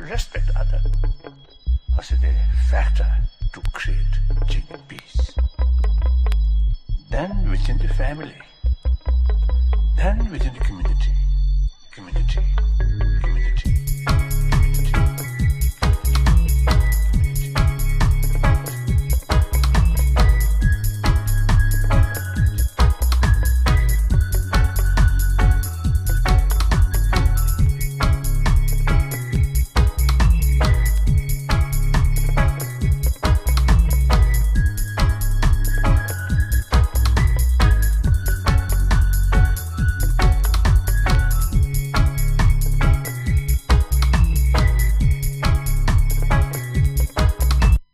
respect other as a factor to create genuine peace. Then within the family, then within the community,